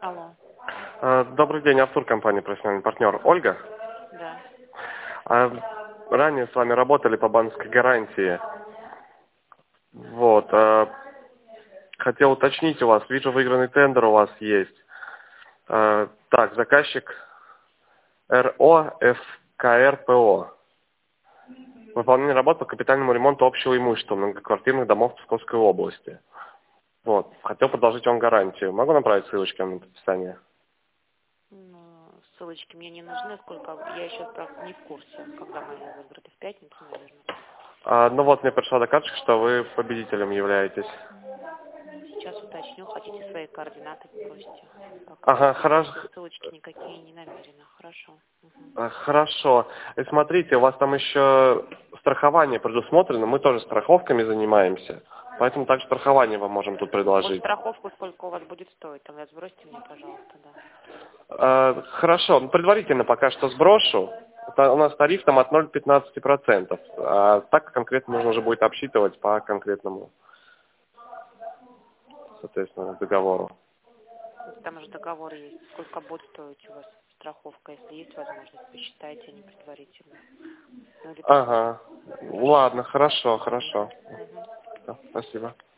Алло. Добрый день, Артур, компания «Профессиональный партнер». Ольга? Да. Ранее с вами работали по банковской гарантии. Вот. Хотел уточнить у вас, вижу, выигранный тендер у вас есть. Так, заказчик РО ФКР-ПО. Выполнение работ по капитальному ремонту общего имущества многоквартирных домов Псковской области. Вот. Хотел предложить вам гарантию. Могу направить ссылочки на описание? Ну, ссылочки мне не нужны, сколько... Я еще правда, не в курсе, когда мы его выиграли. В пятницу, наверное. Ну вот, мне пришла докладчик, что вы победителем являетесь. Сейчас уточню. Хотите свои координаты, просите. Ага, Пока хорошо. ссылочки никакие не намерены. Хорошо. Хорошо. И смотрите, у вас там еще страхование предусмотрено. Мы тоже страховками занимаемся. Поэтому также страхование вам можем тут Вот предложить. страховку сколько у вас будет стоить? Там сбросьте мне, пожалуйста, да. Хорошо. Ну, предварительно пока что сброшу. Это у нас тариф там от 0,15%. А так конкретно нужно уже будет обсчитывать по конкретному, соответственно, договору. Там уже договор есть. Сколько будет стоить у вас страховка, если есть возможность, посчитайте, а не предварительно. Ну, или Ага. Хорошо. Ладно, хорошо. Мгм. Спасибо.